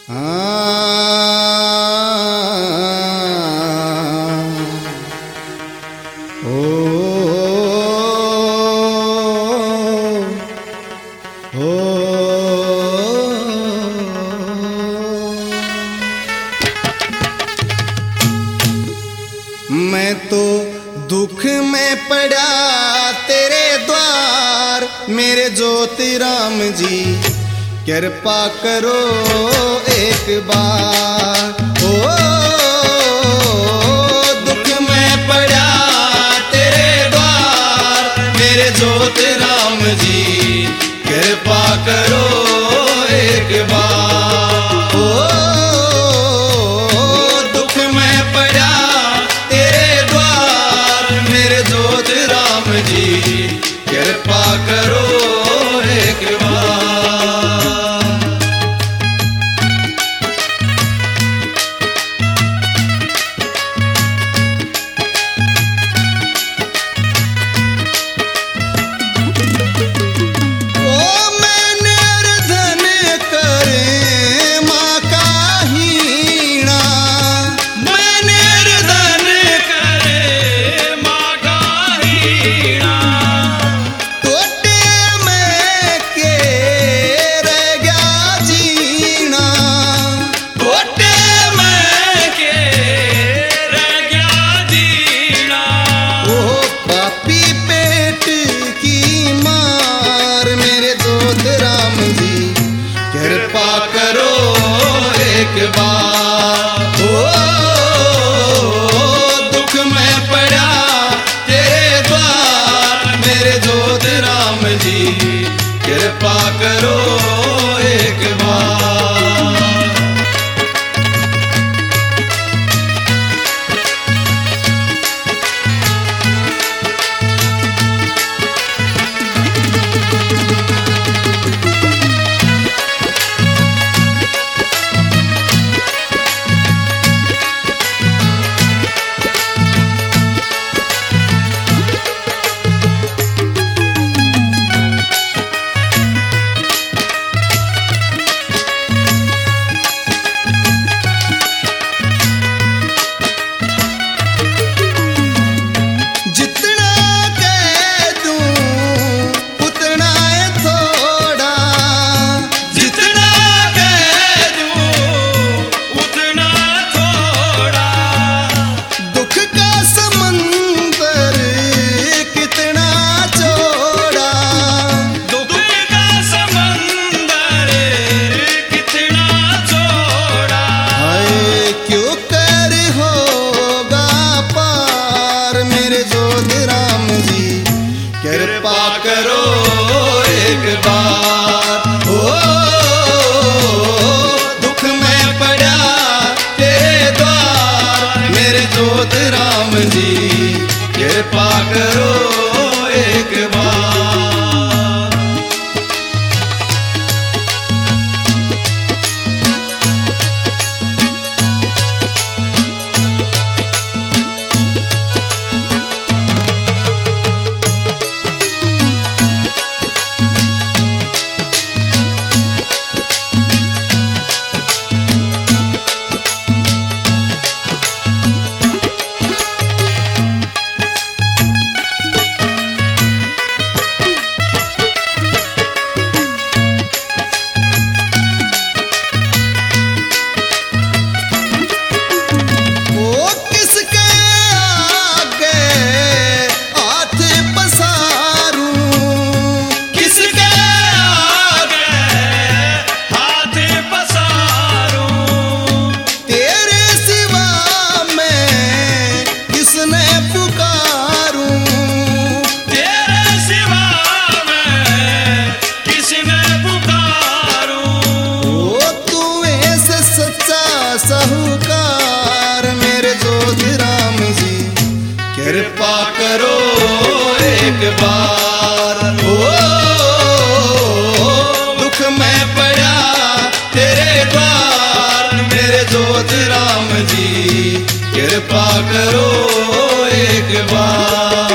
मैं तो दुख में पड़ा तेरे द्वार, मेरे ज्योति राम जी कृपा करो एक बार। ओ दुख में पड़ा तेरे द्वार, मेरे ज्योति राम जी कृपा करो एक बार। ओ दुख में पड़ा तेरे द्वार, मेरे ज्योति राम जी कृपा करो एक बार। कृपा करो एक बार। ओ दुख में पड़ा तेरे द्वार, मेरे ज्योति राम जी कृपा करो एक बार। कृपा करो एक बार। ओ दुख में पड़ा तेरे द्वार, मेरे ज्योति राम जी कृपा करो एक बार। कृपा करो एक बार। ओ दुख में पड़ा तेरे द्वार, मेरे ज्योति राम जी कृपा करो एक बार।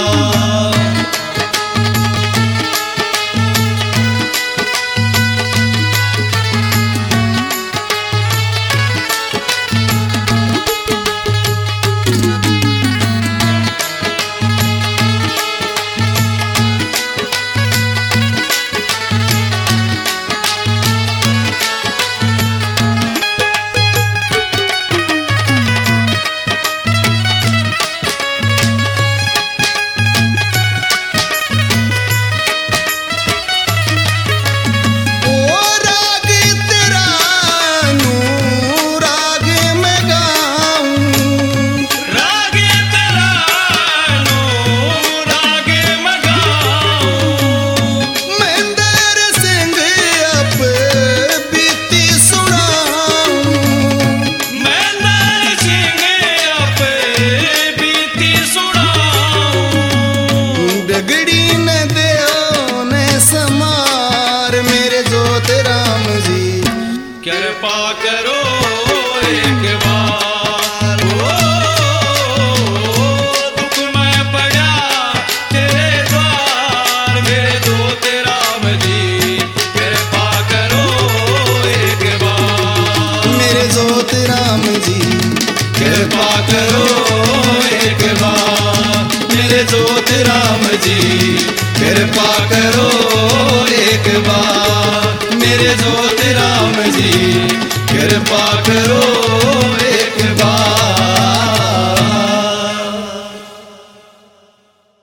करो एक बार। दुख में पड़ा तेरे द्वार, मेरे दोस्त राम जी कृपा करो एक बार। मेरे जोत राम जी कृपा करो एक बार, मेरे दोस्त राम जी कृपा करो एक बार, मेरे दोस्त राम जी कृपा करो